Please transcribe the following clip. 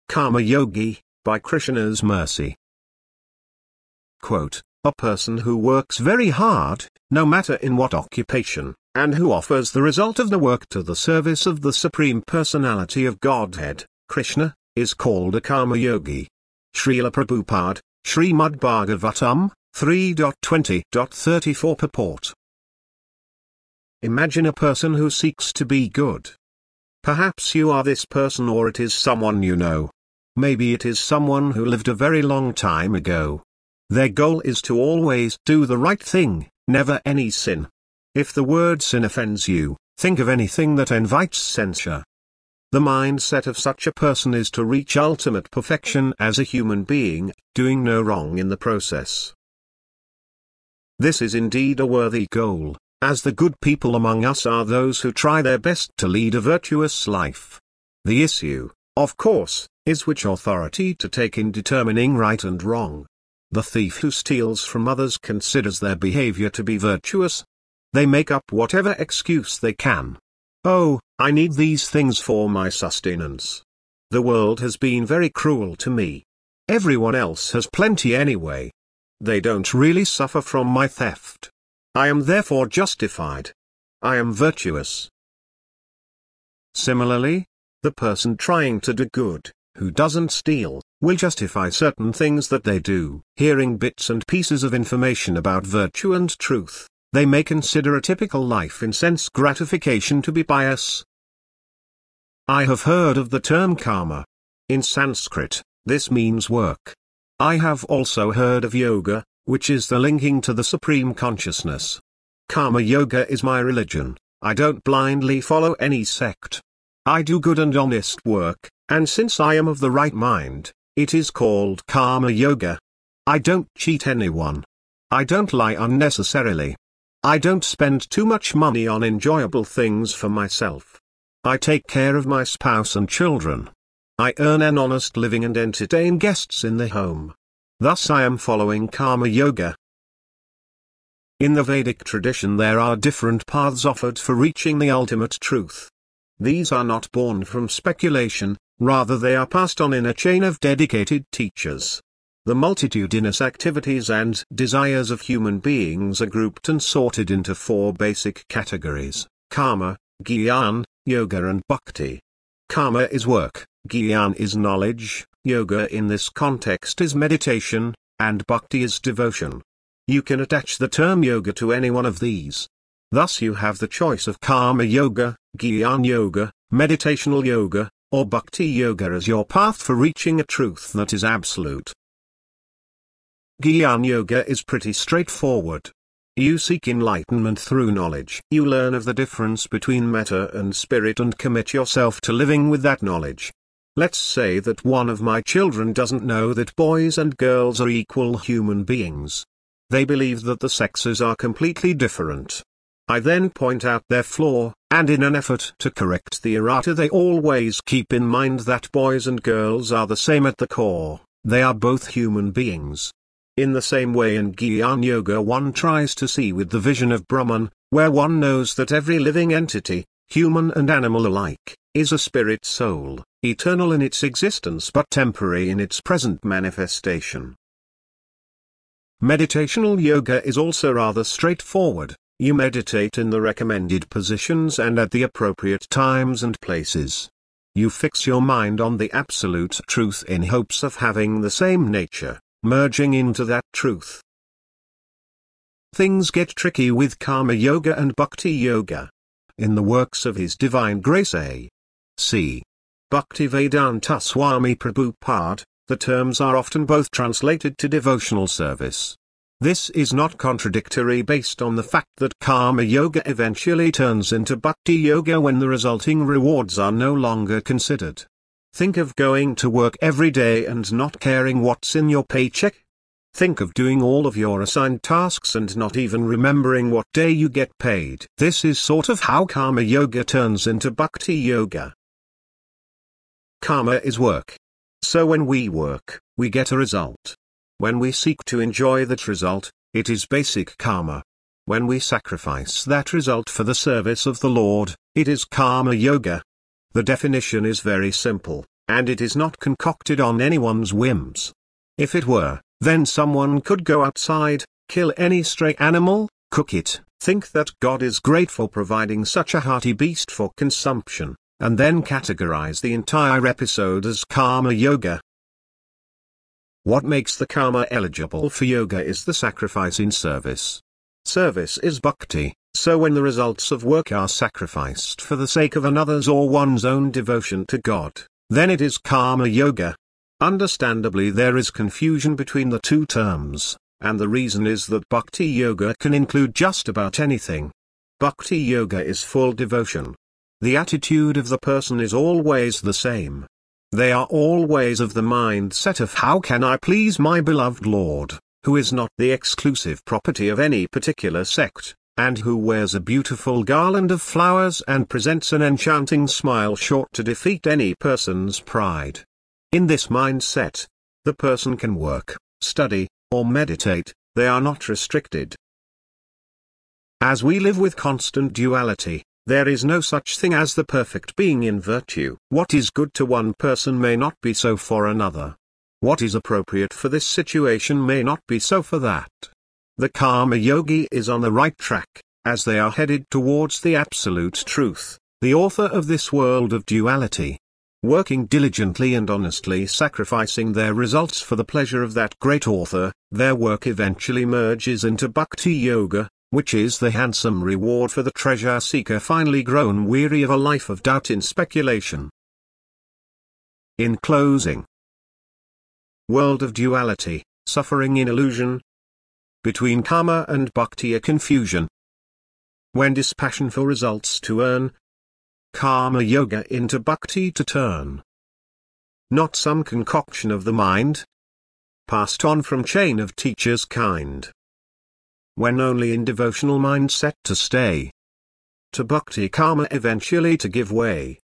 Karma Yogi, by Krishna's mercy. Quote, a person who works very hard, no matter in what occupation, and who offers the result of the work to the service of the Supreme Personality of Godhead, Krishna, is called a Karma Yogi. Srila Prabhupada, Srimad Bhagavatam, 3.20.34 purport. Imagine a person who seeks to be good. Perhaps you are this person, or it is someone you know. Maybe it is someone who lived a very long time ago. Their goal is to always do the right thing, never any sin. If the word sin offends you, think of anything that invites censure. The mindset of such a person is to reach ultimate perfection as a human being, doing no wrong in the process. This is indeed a worthy goal, as the good people among us are those who try their best to lead a virtuous life. The issue, of course, is which authority to take in determining right and wrong. The thief who steals from others considers their behavior to be virtuous. They make up whatever excuse they can. Oh, I need these things for my sustenance. The world has been very cruel to me. Everyone else has plenty anyway. They don't really suffer from my theft. I am therefore justified. I am virtuous. Similarly, the person trying to do good, who doesn't steal, will justify certain things that they do. Hearing bits and pieces of information about virtue and truth, they may consider a typical life in sense gratification to be pious. I have heard of the term karma. In Sanskrit, this means work. I have also heard of yoga, which is the linking to the Supreme Consciousness. Karma Yoga is my religion. I don't blindly follow any sect. I do good and honest work, and since I am of the right mind, it is called Karma Yoga. I don't cheat anyone. I don't lie unnecessarily. I don't spend too much money on enjoyable things for myself. I take care of my spouse and children. I earn an honest living and entertain guests in the home. Thus I am following Karma Yoga. In the Vedic tradition there are different paths offered for reaching the ultimate truth. These are not born from speculation, rather they are passed on in a chain of dedicated teachers. The multitudinous activities and desires of human beings are grouped and sorted into four basic categories: karma, jnana, yoga and bhakti. Karma is work, jnana is knowledge, yoga in this context is meditation, and bhakti is devotion. You can attach the term yoga to any one of these. Thus you have the choice of karma yoga, jnana yoga, meditational yoga, or bhakti yoga as your path for reaching a truth that is absolute. Jnana Yoga is pretty straightforward. You seek enlightenment through knowledge. You learn of the difference between matter and spirit and commit yourself to living with that knowledge. Let's say that one of my children doesn't know that boys and girls are equal human beings. They believe that the sexes are completely different. I then point out their flaw, and in an effort to correct the errata they always keep in mind that boys and girls are the same at the core, they are both human beings. In the same way in Jnana Yoga one tries to see with the vision of Brahman, where one knows that every living entity, human and animal alike, is a spirit soul, eternal in its existence but temporary in its present manifestation. Meditational yoga is also rather straightforward. You meditate in the recommended positions and at the appropriate times and places. You fix your mind on the absolute truth in hopes of having the same nature, merging into that truth. Things get tricky with Karma Yoga and Bhakti Yoga. In the works of His Divine Grace A.C. Bhaktivedanta Swami Prabhupada, the terms are often both translated to devotional service. This is not contradictory based on the fact that Karma Yoga eventually turns into Bhakti Yoga when the resulting rewards are no longer considered. Think of going to work every day and not caring what's in your paycheck. Think of doing all of your assigned tasks and not even remembering what day you get paid. This is sort of how Karma Yoga turns into Bhakti Yoga. Karma is work. So when we work, we get a result. When we seek to enjoy that result, it is basic karma. When we sacrifice that result for the service of the Lord, it is Karma Yoga. The definition is very simple. and it is not concocted on anyone's whims. If it were, then someone could go outside, kill any stray animal, cook it, think that God is great for providing such a hearty beast for consumption, and then categorize the entire episode as karma yoga. What makes the karma eligible for yoga is the sacrifice in service. Service is bhakti, so when the results of work are sacrificed for the sake of another's or one's own devotion to God, then it is karma yoga. Understandably, there is confusion between the two terms, and the reason is that bhakti yoga can include just about anything. Bhakti yoga is full devotion. The attitude of the person is always the same. They are always of the mindset of how can I please my beloved Lord, who is not the exclusive property of any particular sect, and who wears a beautiful garland of flowers and presents an enchanting smile sure to defeat any person's pride. In this mindset, the person can work, study, or meditate, they are not restricted. As we live with constant duality, there is no such thing as the perfect being in virtue. What is good to one person may not be so for another. What is appropriate for this situation may not be so for that. The karma yogi is on the right track, as they are headed towards the absolute truth, the author of this world of duality. Working diligently and honestly, sacrificing their results for the pleasure of that great author, their work eventually merges into bhakti yoga, which is the handsome reward for the treasure seeker finally grown weary of a life of doubt in speculation. In closing, world of duality, suffering in illusion. Between karma and bhakti a confusion. When dispassion for results to earn, karma yoga into bhakti to turn. Not some concoction of the mind, passed on from chain of teachers kind. When only in devotional mindset to stay. To bhakti karma eventually to give way.